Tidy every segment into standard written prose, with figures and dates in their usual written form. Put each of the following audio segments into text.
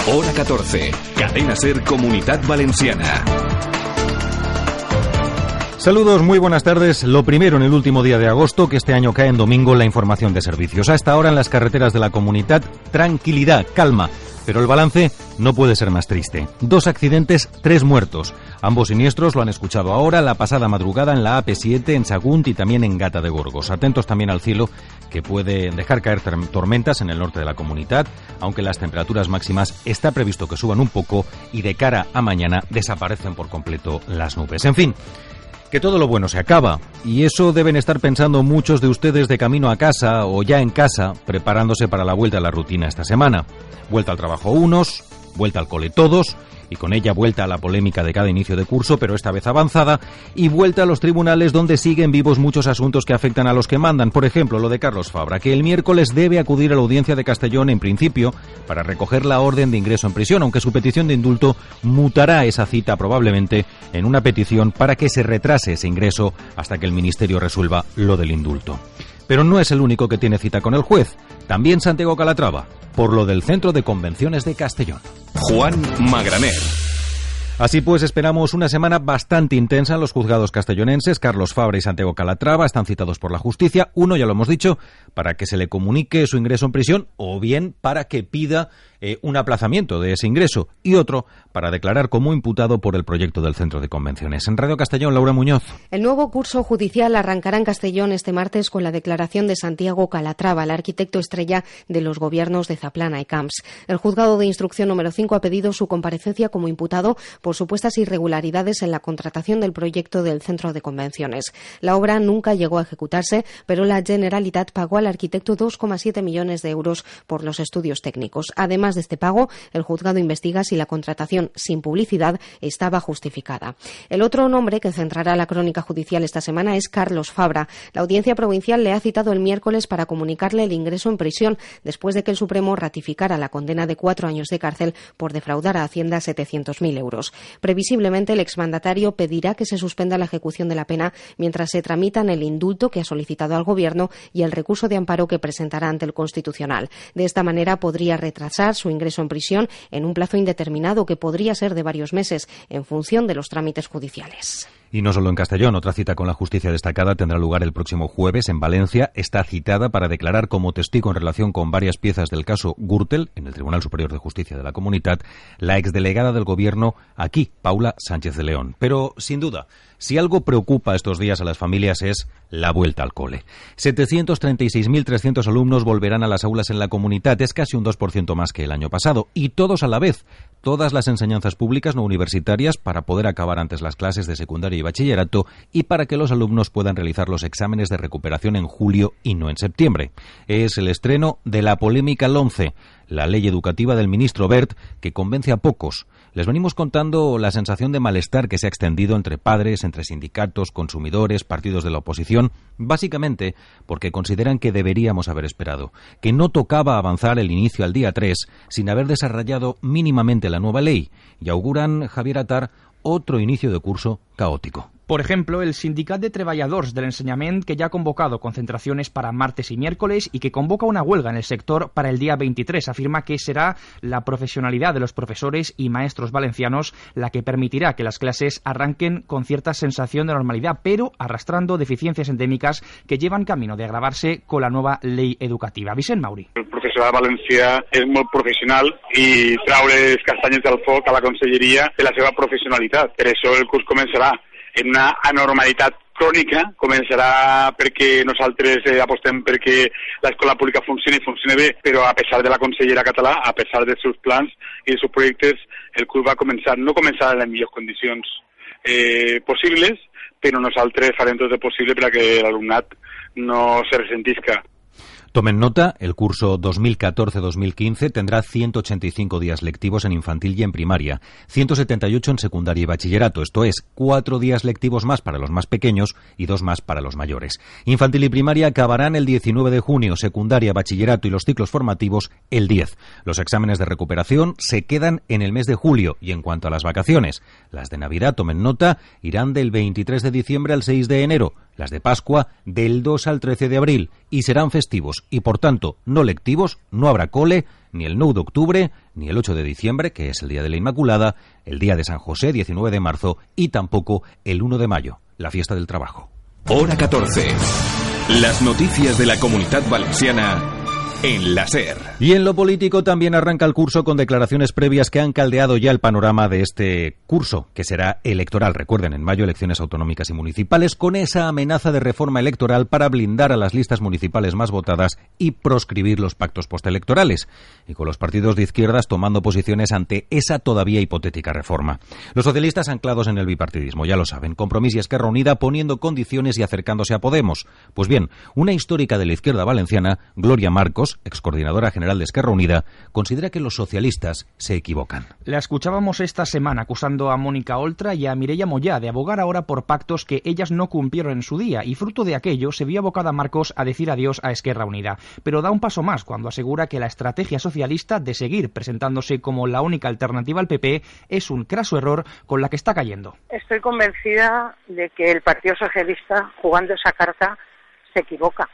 Hora 14. Cadena SER Comunitat Valenciana. Saludos, muy buenas tardes. Lo primero en el último día de agosto, que este año cae en domingo, la información de servicios. A esta hora en las carreteras de la comunidad, tranquilidad, calma. Pero el balance no puede ser más triste. 2 accidentes, 3 muertos. Ambos siniestros lo han escuchado ahora, la pasada madrugada en la AP7, en Sagunt y también en Gata de Gorgos. Atentos también al cielo, que puede dejar caer tormentas en el norte de la comunidad, aunque las temperaturas máximas está previsto que suban un poco y de cara a mañana desaparecen por completo las nubes. En fin, que todo lo bueno se acaba, y eso deben estar pensando muchos de ustedes de camino a casa o ya en casa, preparándose para la vuelta a la rutina esta semana. Vuelta al trabajo unos, vuelta al cole todos, y con ella vuelta a la polémica de cada inicio de curso, pero esta vez avanzada, y vuelta a los tribunales donde siguen vivos muchos asuntos que afectan a los que mandan. Por ejemplo, lo de Carlos Fabra, que el miércoles debe acudir a la audiencia de Castellón en principio para recoger la orden de ingreso en prisión, aunque su petición de indulto mutará esa cita probablemente en una petición para que se retrase ese ingreso hasta que el Ministerio resuelva lo del indulto. Pero no es el único que tiene cita con el juez. También Santiago Calatrava, por lo del Centro de Convenciones de Castellón. Juan Magraner. Así pues, esperamos una semana bastante intensa en los juzgados castellonenses. Carlos Fabra y Santiago Calatrava están citados por la justicia. Uno, ya lo hemos dicho, para que se le comunique su ingreso en prisión o bien para que pida un aplazamiento de ese ingreso, y otro para declarar como imputado por el proyecto del Centro de Convenciones. En Radio Castellón, Laura Muñoz. El nuevo curso judicial arrancará en Castellón este martes con la declaración de Santiago Calatrava, el arquitecto estrella de los gobiernos de Zaplana y Camps. El juzgado de instrucción número 5 ha pedido su comparecencia como imputado por supuestas irregularidades en la contratación del proyecto del Centro de Convenciones. La obra nunca llegó a ejecutarse, pero la Generalitat pagó al arquitecto 2,7 millones de euros por los estudios técnicos. Además de este pago, el juzgado investiga si la contratación sin publicidad estaba justificada. El otro nombre que centrará la crónica judicial esta semana es Carlos Fabra. La Audiencia Provincial le ha citado el miércoles para comunicarle el ingreso en prisión después de que el Supremo ratificara la condena de 4 años de cárcel por defraudar a Hacienda 700.000 euros. Previsiblemente, el exmandatario pedirá que se suspenda la ejecución de la pena mientras se tramitan el indulto que ha solicitado al Gobierno y el recurso de amparo que presentará ante el Constitucional. De esta manera podría retrasar su ingreso en prisión en un plazo indeterminado que podría ser de varios meses en función de los trámites judiciales. Y no solo en Castellón, otra cita con la justicia destacada tendrá lugar el próximo jueves en Valencia. Está citada para declarar como testigo en relación con varias piezas del caso Gürtel en el Tribunal Superior de Justicia de la Comunidad la exdelegada del Gobierno aquí, Paula Sánchez de León. Pero, sin duda, si algo preocupa estos días a las familias es la vuelta al cole. 736.300 alumnos volverán a las aulas en la comunidad, es casi un 2% más que el año pasado, y todos a la vez. Todas las enseñanzas públicas no universitarias para poder acabar antes las clases de secundaria y bachillerato y para que los alumnos puedan realizar los exámenes de recuperación en julio y no en septiembre. Es el estreno de la polémica LOMCE, la ley educativa del ministro Wert, que convence a pocos. Les venimos contando la sensación de malestar que se ha extendido entre padres, entre sindicatos, consumidores, partidos de la oposición, básicamente porque consideran que deberíamos haber esperado, que no tocaba avanzar el inicio al día 3 sin haber desarrollado mínimamente la nueva ley, y auguran, Javier Atar, otro inicio de curso caótico. Por ejemplo, el Sindicat de Treballadors de l'Ensenyament, que ya ha convocado concentraciones para martes y miércoles y que convoca una huelga en el sector para el día 23, afirma que será la profesionalidad de los profesores y maestros valencianos la que permitirá que las clases arranquen con cierta sensación de normalidad, pero arrastrando deficiencias endèmiques que llevan camino de agravarse con la nueva ley educativa. Vicent Mauri. El professorat valencià és molt professional i traure les castanyes del foc a la conselleria de la seva professionalitat. Per això el curs començarà en una anormalitat crònica, començarà perquè nosaltres apostem perquè l'escola pública funcioni bé, però a pesar de la consellera català, a pesar dels seus plans i dels seus projectes, el curs va començar, no començarà en les millors condicions possibles, però nosaltres farem tot el possible perquè l'alumnat no se ressentisca. Tomen nota, el curso 2014-2015 tendrá 185 días lectivos en infantil y en primaria, 178 en secundaria y bachillerato, esto es, 4 días lectivos más para los más pequeños y 2 más para los mayores. Infantil y primaria acabarán el 19 de junio, secundaria, bachillerato y los ciclos formativos el 10. Los exámenes de recuperación se quedan en el mes de julio y en cuanto a las vacaciones, las de Navidad, tomen nota, irán del 23 de diciembre al 6 de enero, las de Pascua del 2 al 13 de abril y serán festivos y por tanto no lectivos, no habrá cole ni el 9 de octubre, ni el 8 de diciembre, que es el Día de la Inmaculada, el Día de San José, 19 de marzo, y tampoco el 1 de mayo, la fiesta del trabajo. Hora 14. Las noticias de la Comunitat Valenciana en la SER. Y en lo político también arranca el curso con declaraciones previas que han caldeado ya el panorama de este curso, que será electoral. Recuerden, en mayo elecciones autonómicas y municipales, con esa amenaza de reforma electoral para blindar a las listas municipales más votadas y proscribir los pactos postelectorales. Y con los partidos de izquierdas tomando posiciones ante esa todavía hipotética reforma. Los socialistas anclados en el bipartidismo, ya lo saben, Compromís y Esquerra Unida poniendo condiciones y acercándose a Podemos. Pues bien, una histórica de la izquierda valenciana, Gloria Marcos, excoordinadora general de Esquerra Unida, considera que los socialistas se equivocan. La escuchábamos esta semana acusando a Mónica Oltra y a Mireia Mollá de abogar ahora por pactos que ellas no cumplieron en su día, y fruto de aquello se vio abocada Marcos a decir adiós a Esquerra Unida. Pero da un paso más cuando asegura que la estrategia socialista de seguir presentándose como la única alternativa al PP es un craso error con la que está cayendo. Estoy convencida de que el Partido Socialista, jugando esa carta, se equivoca.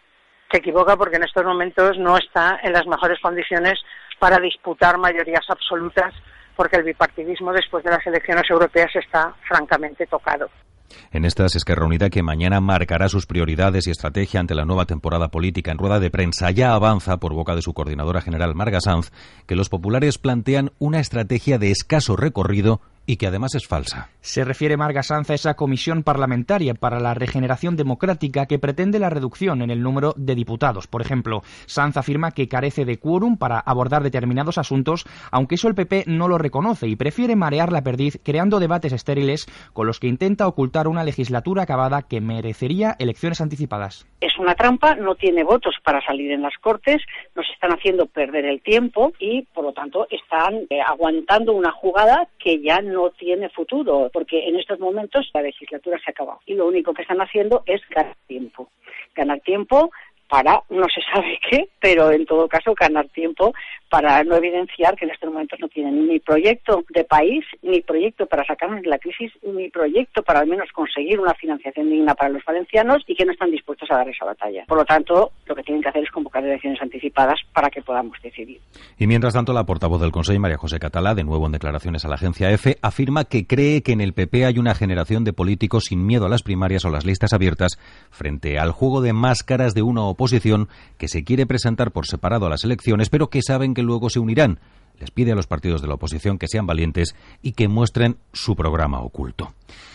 Se equivoca porque en estos momentos no está en las mejores condiciones para disputar mayorías absolutas, porque el bipartidismo después de las elecciones europeas está francamente tocado. En estas, Esquerra Unida, que mañana marcará sus prioridades y estrategia ante la nueva temporada política en rueda de prensa, ya avanza, por boca de su coordinadora general Marga Sanz, que los populares plantean una estrategia de escaso recorrido y que además es falsa. Se refiere Marga Sanz a esa comisión parlamentaria para la regeneración democrática que pretende la reducción en el número de diputados. Por ejemplo, Sanz afirma que carece de quórum para abordar determinados asuntos, aunque eso el PP no lo reconoce y prefiere marear la perdiz creando debates estériles con los que intenta ocultar una legislatura acabada que merecería elecciones anticipadas. Es una trampa, no tiene votos para salir en las Cortes, nos están haciendo perder el tiempo y, por lo tanto, están aguantando una jugada que ya no tiene futuro, porque en estos momentos la legislatura se ha acabado y lo único que están haciendo es ganar tiempo para no se sabe qué, pero en todo caso ganar tiempo para no evidenciar que en estos momentos no tienen ni proyecto de país, ni proyecto para sacarnos de la crisis, ni proyecto para al menos conseguir una financiación digna para los valencianos y que no están dispuestos a dar esa batalla. Por lo tanto, lo que tienen que hacer es convocar elecciones anticipadas para que podamos decidir. Y mientras tanto, la portavoz del Consell, María José Catalá, de nuevo en declaraciones a la agencia EFE, afirma que cree que en el PP hay una generación de políticos sin miedo a las primarias o las listas abiertas frente al juego de máscaras de una oposición que se quiere presentar por separado a las elecciones, pero que saben que luego se unirán. Les pide a los partidos de la oposición que sean valientes y que muestren su programa oculto.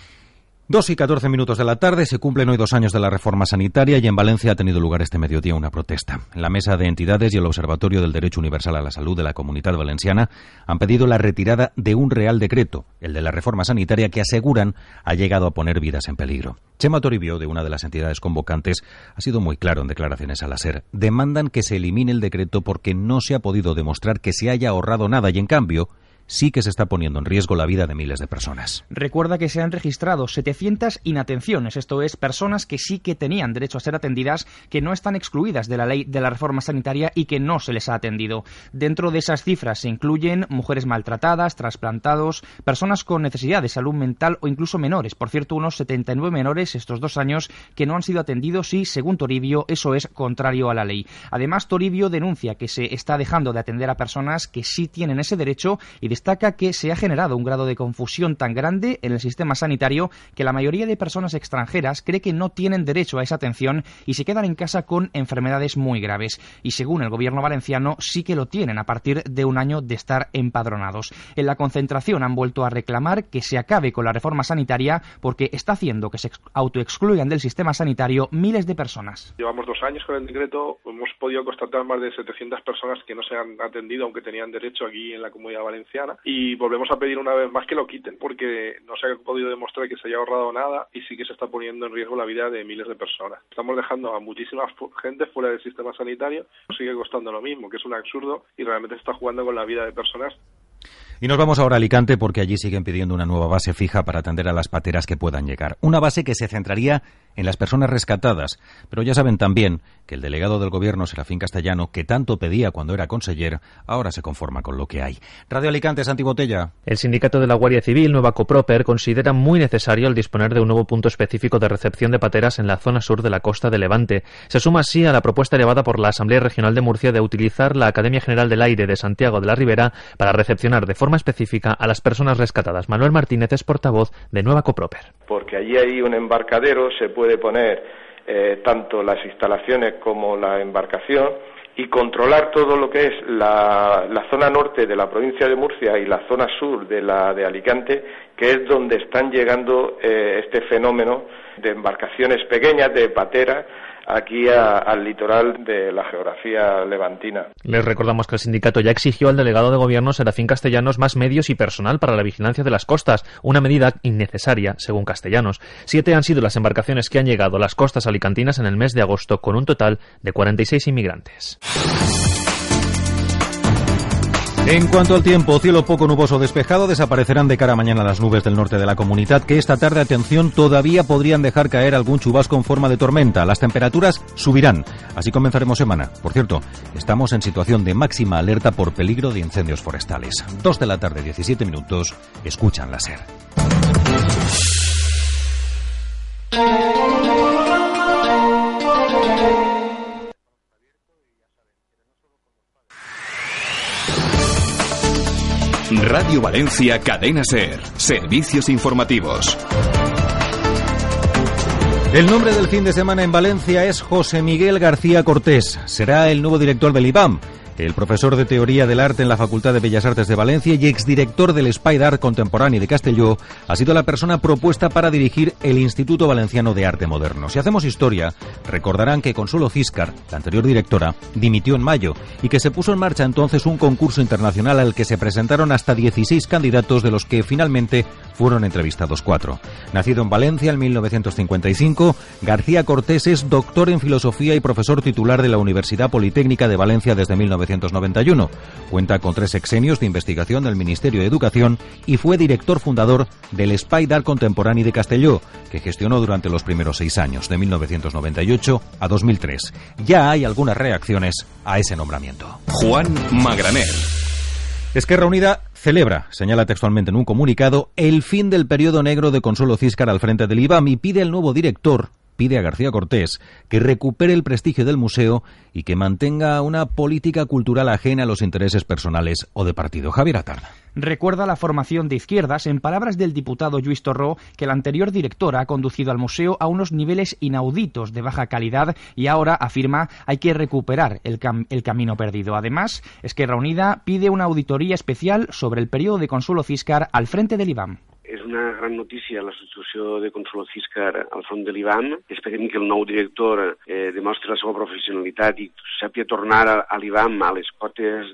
2:14 de la tarde, se cumplen hoy 2 años de la reforma sanitaria y en Valencia ha tenido lugar este mediodía una protesta. La Mesa de Entidades y el Observatorio del Derecho Universal a la Salud de la Comunitat Valenciana han pedido la retirada de un real decreto, el de la reforma sanitaria, que aseguran ha llegado a poner vidas en peligro. Chema Toribio, de una de las entidades convocantes, ha sido muy claro en declaraciones a la SER. Demandan que se elimine el decreto porque no se ha podido demostrar que se haya ahorrado nada y, en cambio, sí que se está poniendo en riesgo la vida de miles de personas. Recuerda que se han registrado 700 inatenciones, esto es, personas que sí que tenían derecho a ser atendidas, que no están excluidas de la ley de la reforma sanitaria y que no se les ha atendido. Dentro de esas cifras se incluyen mujeres maltratadas, trasplantados, personas con necesidad de salud mental o incluso menores. Por cierto, unos 79 menores estos 2 años que no han sido atendidos y, según Toribio, eso es contrario a la ley. Además, Toribio denuncia que se está dejando de atender a personas que sí tienen ese derecho y destaca que se ha generado un grado de confusión tan grande en el sistema sanitario que la mayoría de personas extranjeras cree que no tienen derecho a esa atención y se quedan en casa con enfermedades muy graves. Y según el gobierno valenciano, sí que lo tienen a partir de 1 año de estar empadronados. En la concentración han vuelto a reclamar que se acabe con la reforma sanitaria porque está haciendo que se autoexcluyan del sistema sanitario miles de personas. Llevamos 2 años con el decreto, hemos podido constatar más de 700 personas que no se han atendido aunque tenían derecho aquí en la Comunidad Valenciana. Y volvemos a pedir una vez más que lo quiten porque no se ha podido demostrar que se haya ahorrado nada y sí que se está poniendo en riesgo la vida de miles de personas. Estamos dejando a muchísima gente fuera del sistema sanitario, sigue costando lo mismo, que es un absurdo y realmente se está jugando con la vida de personas. Y nos vamos ahora a Alicante porque allí siguen pidiendo una nueva base fija para atender a las pateras que puedan llegar. Una base que se centraría en las personas rescatadas. Pero ya saben también que el delegado del Gobierno, Serafín Castellano, que tanto pedía cuando era conseller, ahora se conforma con lo que hay. Radio Alicante, Santi Botella. El sindicato de la Guardia Civil, Nueva Coproper, considera muy necesario el disponer de un nuevo punto específico de recepción de pateras en la zona sur de la costa de Levante. Se suma así a la propuesta elevada por la Asamblea Regional de Murcia de utilizar la Academia General del Aire de Santiago de la Ribera para recepcionar de forma específica a las personas rescatadas. Manuel Martínez es portavoz de Nueva Coproper. Porque allí hay un embarcadero, se puede poner tanto las instalaciones como la embarcación y controlar todo lo que es la zona norte de la provincia de Murcia y la zona sur de la de Alicante, que es donde están llegando este fenómeno de embarcaciones pequeñas, de pateras, aquí al litoral de la geografía levantina. Les recordamos que el sindicato ya exigió al delegado de Gobierno, Serafín Castellanos, más medios y personal para la vigilancia de las costas, una medida innecesaria, según Castellanos. 7 han sido las embarcaciones que han llegado a las costas alicantinas en el mes de agosto, con un total de 46 inmigrantes. En cuanto al tiempo, cielo poco nuboso despejado, desaparecerán de cara a mañana las nubes del norte de la comunidad, que esta tarde, atención, todavía podrían dejar caer algún chubasco en forma de tormenta. Las temperaturas subirán. Así comenzaremos semana. Por cierto, estamos en situación de máxima alerta por peligro de incendios forestales. 2 de la tarde, 17 minutos. Escuchan la SER. Radio Valencia Cadena SER. Servicios informativos. El nombre del fin de semana en Valencia es José Miguel García Cortés. Será el nuevo director del IBAM. El profesor de Teoría del Arte en la Facultad de Bellas Artes de Valencia y exdirector del Espai d'Art Contemporani de Castelló ha sido la persona propuesta para dirigir el Instituto Valenciano de Arte Moderno. Si hacemos historia, recordarán que Consuelo Císcar, la anterior directora, dimitió en mayo y que se puso en marcha entonces un concurso internacional al que se presentaron hasta 16 candidatos, de los que finalmente fueron entrevistados 4. Nacido en Valencia en 1955, García Cortés es doctor en Filosofía y profesor titular de la Universidad Politécnica de Valencia desde 1991. Cuenta con 3 sexenios de investigación del Ministerio de Educación y fue director fundador del Espai d'Art Contemporani de Castelló, que gestionó durante los primeros 6 años, de 1998 a 2003. Ya hay algunas reacciones a ese nombramiento. Juan Magraner. Esquerra Unida celebra, señala textualmente en un comunicado, el fin del periodo negro de Consuelo Císcar al frente del IBAM y pide al nuevo director, pide a García Cortés, que recupere el prestigio del museo y que mantenga una política cultural ajena a los intereses personales o de partido. Javier Atarda. Recuerda la formación de izquierdas, en palabras del diputado Lluís Torró, que la anterior directora ha conducido al museo a unos niveles inauditos de baja calidad y ahora, afirma, hay que recuperar el camino perdido. Además, Esquerra Unida pide una auditoría especial sobre el periodo de Consuelo Císcar al frente del IBAM. És una gran notícia la substitució de Consuelo Císcar al front de l'IBAM. Esperem que el nou director demostri la seva professionalitat i sàpiga tornar a l'IBAM a les cotes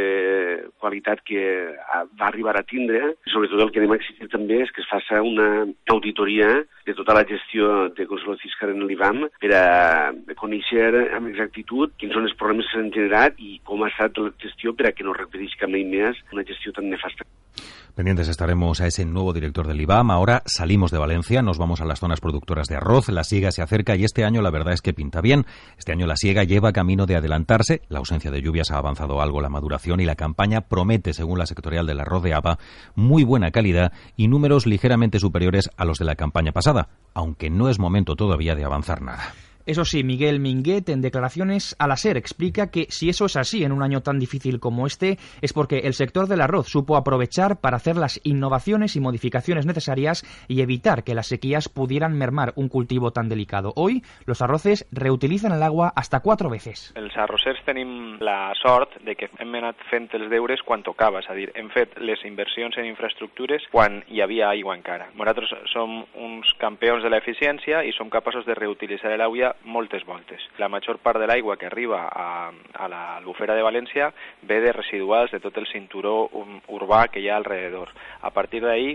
de qualitat que va arribar a tindre. Sobretot el que anem a exigir també és que es faci una auditoria de tota la gestió de Consuelo Císcar en l'IBAM per a conèixer amb exactitud quins són els problemes que s'han generat i com ha estat la gestió per a que no repetisca mai més una gestió tan nefasta. Pendientes estaremos a ese nuevo director del IBAM. Ahora salimos de Valencia, nos vamos a las zonas productoras de arroz. La siega se acerca y este año la verdad es que pinta bien. Este año la siega lleva camino de adelantarse. La ausencia de lluvias ha avanzado algo la maduración y la campaña promete, según la sectorial del arroz de APA, muy buena calidad y números ligeramente superiores a los de la campaña pasada, aunque no es momento todavía de avanzar nada. Eso sí, Miguel Minguet, en declaraciones a la SER, explica que si eso es así en un año tan difícil como este, es porque el sector del arroz supo aprovechar para hacer las innovaciones y modificaciones necesarias y evitar que las sequías pudieran mermar un cultivo tan delicado. Hoy, los arroces reutilizan el agua hasta 4 veces. Els arrossers tenim la sort de que hem anat fent els deures quan tocava, és a dir, hem fet les inversions en infraestructures quan hi havia aigua encara. Nosaltres som uns campions de l'eficiència i som capaços de reutilitzar l'aigua moltes voltes. La major part de l'aigua que arriba a l'Albufera de València ve de residuals de tot el cinturó urbà que hi ha alrededor. A partir d'ahí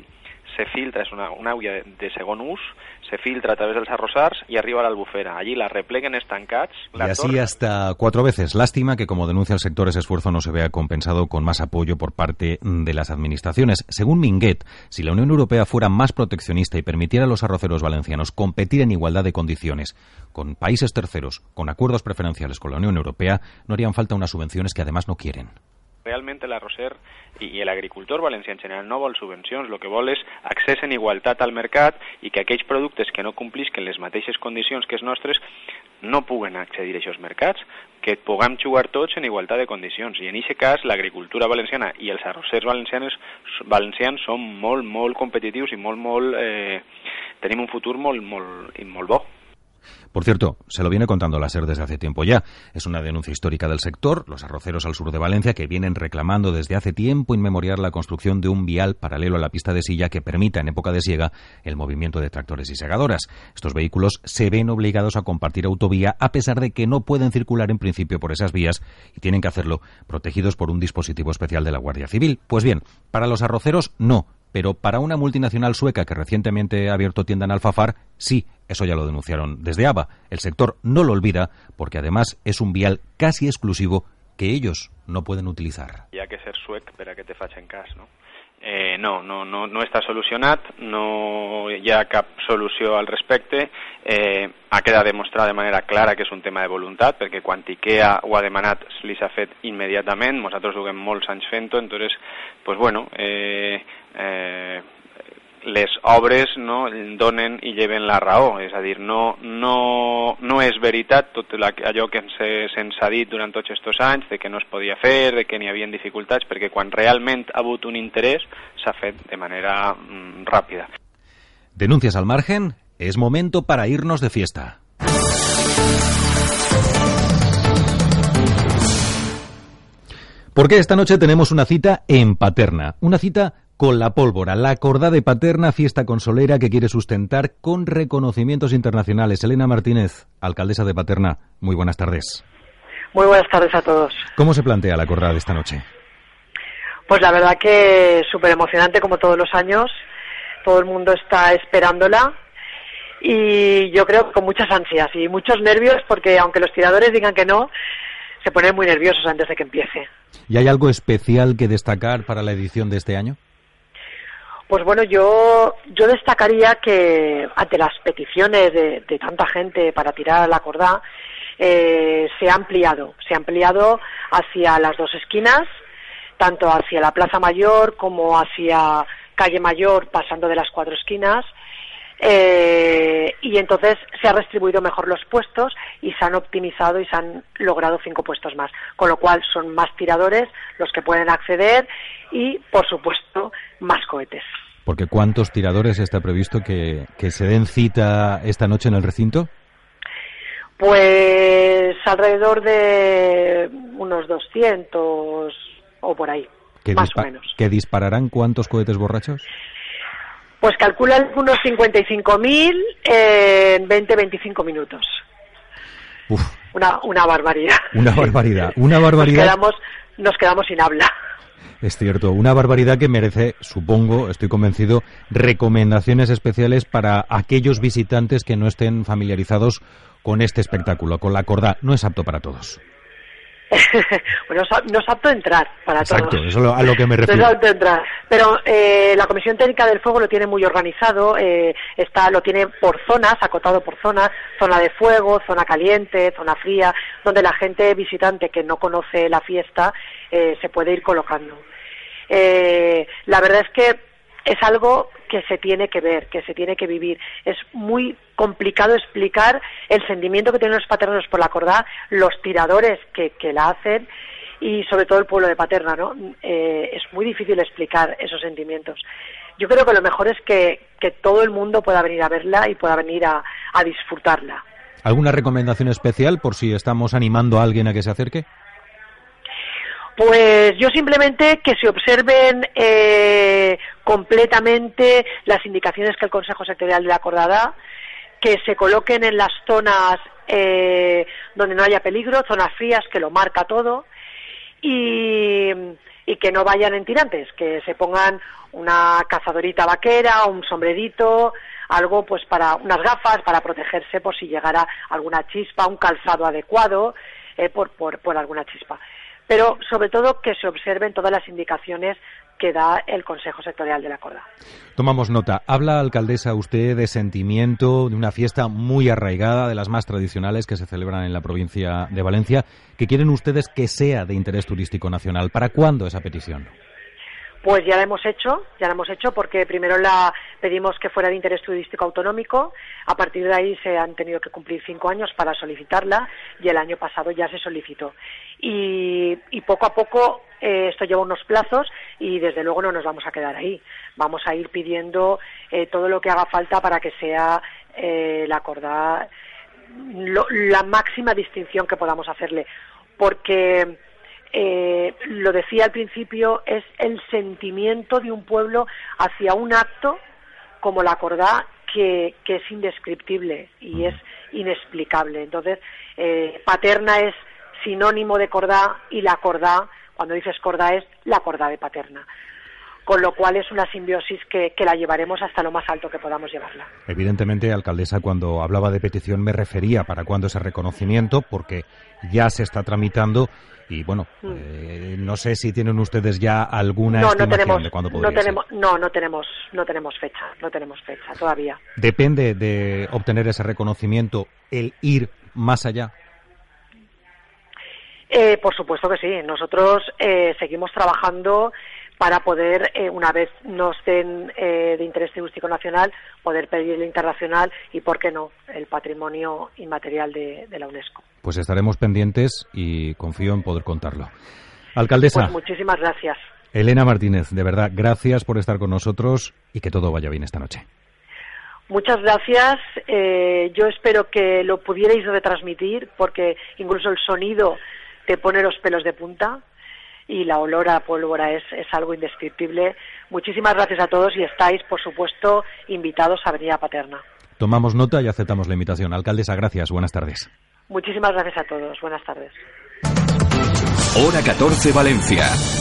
se filtra, és una agulla de segon ús, se filtra a través dels arrossars y arriba a la albufera. Allí la repleguen estancats. Y así hasta 4 veces. Lástima que, como denuncia el sector, ese esfuerzo no se vea compensado con más apoyo por parte de las administraciones. Según Minguet, si la Unión Europea fuera más proteccionista y permitiera a los arroceros valencianos competir en igualdad de condiciones con países terceros, con acuerdos preferenciales con la Unión Europea, no harían falta unas subvenciones que además no quieren. Realment l'arrosser i l'agricultor valencià en general no vol subvencions, el que vol és accés en igualtat al mercat i que aquells productes que no complisquen les mateixes condicions que els nostres no puguen accedir a aquests mercats, que puguem jugar tots en igualtat de condicions. I en aquest cas l'agricultura valenciana i els arrossers valencians són molt competitius i tenim un futur molt bo. Por cierto, se lo viene contando la SER desde hace tiempo ya. Es una denuncia histórica del sector, los arroceros al sur de Valencia, que vienen reclamando desde hace tiempo inmemorial la construcción de un vial paralelo a la pista de silla que permita en época de siega el movimiento de tractores y segadoras. Estos vehículos se ven obligados a compartir autovía a pesar de que no pueden circular en principio por esas vías y tienen que hacerlo protegidos por un dispositivo especial de la Guardia Civil. Pues bien, para los arroceros no, pero para una multinacional sueca que recientemente ha abierto tienda en Alfafar, sí. Eso ya lo denunciaron desde ABA. El sector no lo olvida porque además es un vial casi exclusivo que ellos no pueden utilizar. Hi ha que ser suec per a que te facin cas, no? No està solucionat, no hi ha cap solució al respecte. Ha quedat demostrat de manera clara que és un tema de voluntat, perquè quan IKEA ho ha demanat li s'ha fet immediatament, nosaltres duguem molts anys fent-ho, entonces, pues bueno, les obres no donen i lleven la raó, és a dir, no és veritat tot allò que se'ns ha dit durant tots aquests anys, de que no es podia fer, de que n'hi havia dificultats, perquè quan realment ha hagut un interès s'ha fet de manera ràpida. Denuncias al margen, es momento para irnos de fiesta. Porque esta noche tenemos una cita en Paterna, una cita con la pólvora, la Cordá de Paterna, fiesta consolera que quiere sustentar con reconocimientos internacionales. Elena Martínez, alcaldesa de Paterna, muy buenas tardes. Muy buenas tardes a todos. ¿Cómo se plantea la Cordá de esta noche? Pues la verdad que súper emocionante, como todos los años. Todo el mundo está esperándola y yo creo que con muchas ansias y muchos nervios, porque aunque los tiradores digan que no, se ponen muy nerviosos antes de que empiece. ¿Y hay algo especial que destacar para la edición de este año? Pues bueno, yo destacaría que ante las peticiones de tanta gente para tirar a la Cordá, se ha ampliado hacia las dos esquinas, tanto hacia la Plaza Mayor como hacia Calle Mayor, pasando de las 4 esquinas, y entonces se han distribuido mejor los puestos y se han optimizado y se han logrado 5 puestos más, con lo cual son más tiradores los que pueden acceder y, por supuesto, más cohetes. Porque ¿cuántos tiradores está previsto que se den cita esta noche en el recinto? Pues alrededor de unos 200 o por ahí, más o menos. ¿Que dispararán cuántos cohetes borrachos? Pues calculan unos 55.000 en 20-25 minutos. Uf. Una barbaridad. Una barbaridad. Nos quedamos sin habla. Es cierto, una barbaridad que merece, supongo, estoy convencido, recomendaciones especiales para aquellos visitantes que no estén familiarizados con este espectáculo, con la Cordá. No es apto para todos. Bueno, no es apto entrar para Exacto, todos. Eso es a lo que me refiero. No es apto entrar. Pero la Comisión Técnica del Fuego lo tiene muy organizado, lo tiene por zonas, acotado por zonas, zona de fuego, zona caliente, zona fría, donde la gente visitante que no conoce la fiesta se puede ir colocando. La verdad es que es algo que se tiene que ver, que se tiene que vivir. Es muy complicado explicar el sentimiento que tienen los paternos por la Cordá, los tiradores que la hacen y sobre todo el pueblo de Paterna, ¿no? Es muy difícil explicar esos sentimientos. Yo creo que lo mejor es que todo el mundo pueda venir a verla y pueda venir a disfrutarla. ¿Alguna recomendación especial por si estamos animando a alguien a que se acerque? Pues yo simplemente que se observen completamente las indicaciones que el Consejo Sectorial de la Cordá da, que se coloquen en las zonas donde no haya peligro, zonas frías, que lo marca todo, y y que no vayan en tirantes, que se pongan una cazadorita vaquera, un sombrerito, algo pues para unas gafas para protegerse por si llegara alguna chispa, un calzado adecuado por alguna chispa. Pero sobre todo que se observen todas las indicaciones que da el Consejo Sectorial de la Corda. Tomamos nota. Habla, alcaldesa, usted de sentimiento, de una fiesta muy arraigada, de las más tradicionales que se celebran en la provincia de Valencia, que quieren ustedes que sea de interés turístico nacional. ¿Para cuándo esa petición? Pues ya la hemos hecho porque primero la pedimos que fuera de interés turístico autonómico, a partir de ahí se han tenido que cumplir 5 años para solicitarla y el año pasado ya se solicitó. Y poco a poco esto lleva unos plazos y desde luego no nos vamos a quedar ahí. Vamos a ir pidiendo todo lo que haga falta para que sea la Corda la máxima distinción que podamos hacerle, porque lo decía al principio, es el sentimiento de un pueblo hacia un acto como la Corda que es indescriptible y es inexplicable. Entonces, Paterna es sinónimo de Corda y la Corda, cuando dices Corda, es la Corda de Paterna. Con lo cual es una simbiosis que la llevaremos hasta lo más alto que podamos llevarla. Evidentemente, alcaldesa, cuando hablaba de petición me refería para cuándo ese reconocimiento, porque ya se está tramitando y, bueno, no sé si tienen ustedes ya alguna estimación de cuándo podría ser. No tenemos fecha todavía. ¿Depende de obtener ese reconocimiento el ir más allá? Por supuesto que sí. Nosotros seguimos trabajando para poder, una vez nos den de interés turístico nacional, poder pedir el internacional y, ¿por qué no?, el patrimonio inmaterial de la UNESCO. Pues estaremos pendientes y confío en poder contarlo. Alcaldesa. Pues muchísimas gracias. Elena Martínez, de verdad, gracias por estar con nosotros y que todo vaya bien esta noche. Muchas gracias. Yo espero que lo pudierais retransmitir, porque incluso el sonido te pone los pelos de punta. Y la olor a pólvora es algo indescriptible. Muchísimas gracias a todos y estáis, por supuesto, invitados a venir a Paterna. Tomamos nota y aceptamos la invitación. Alcaldesa, gracias. Buenas tardes. Muchísimas gracias a todos. Buenas tardes. Hora 14, Valencia.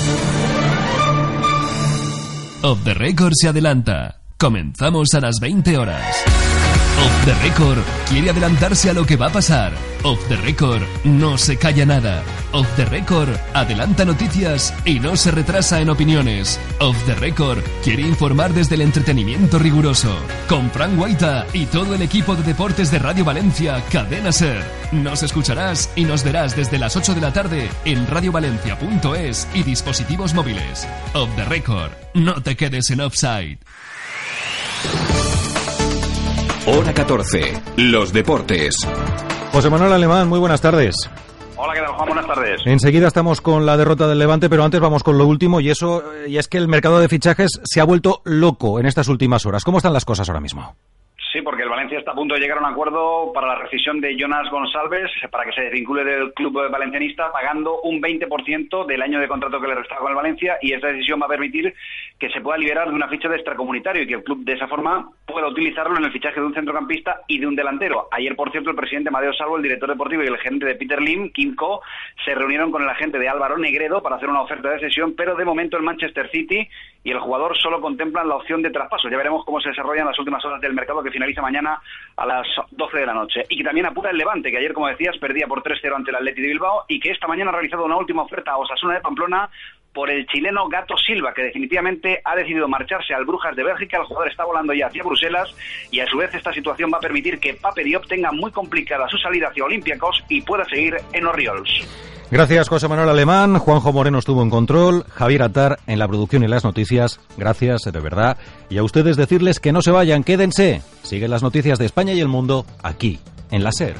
Off the Record se adelanta. Comenzamos a las 20 horas. Off the Record quiere adelantarse a lo que va a pasar. Off the Record no se calla nada. Off the Record adelanta noticias y no se retrasa en opiniones. Off the Record quiere informar desde el entretenimiento riguroso. Con Fran Guaita y todo el equipo de deportes de Radio Valencia, Cadena SER. Nos escucharás y nos verás desde las 8 de la tarde en radiovalencia.es y dispositivos móviles. Off the Record, no te quedes en offside. Hora 14. Los deportes. José Manuel Alemán, muy buenas tardes. Hola, ¿qué tal, Juan? Buenas tardes. Enseguida estamos con la derrota del Levante, pero antes vamos con lo último, y es que el mercado de fichajes se ha vuelto loco en estas últimas horas. ¿Cómo están las cosas ahora mismo? Sí, porque el Valencia está a punto de llegar a un acuerdo para la rescisión de Jonas Gonçalves para que se desvincule del club valencianista, pagando un 20% del año de contrato que le restaba con el Valencia, y esta decisión va a permitir que se pueda liberar de una ficha de extracomunitario y que el club de esa forma pueda utilizarlo en el fichaje de un centrocampista y de un delantero. Ayer, por cierto, el presidente Amadeo Salvo, el director deportivo y el gerente de Peter Lim, Kim Ko, se reunieron con el agente de Álvaro Negredo para hacer una oferta de cesión, pero de momento el Manchester City y el jugador solo contemplan la opción de traspaso. Ya veremos cómo se desarrollan las últimas horas del mercado, que finaliza mañana a las 12 de la noche. Y que también apura el Levante, que ayer, como decías, perdía por 3-0 ante el Athletic de Bilbao, y que esta mañana ha realizado una última oferta a Osasuna de Pamplona por el chileno Gato Silva, que definitivamente ha decidido marcharse al Brujas de Bélgica. El jugador está volando ya hacia Bruselas, y a su vez esta situación va a permitir que Pape Diop tenga muy complicada su salida hacia Olympiacos y pueda seguir en Orioles. Gracias, José Manuel Alemán. Juanjo Moreno estuvo en control, Javier Atar en la producción y las noticias. Gracias, de verdad. Y a ustedes decirles que no se vayan, quédense. Siguen las noticias de España y el mundo aquí, en la SER.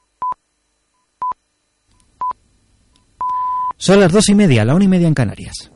Son las 2:30, la 1:30 en Canarias.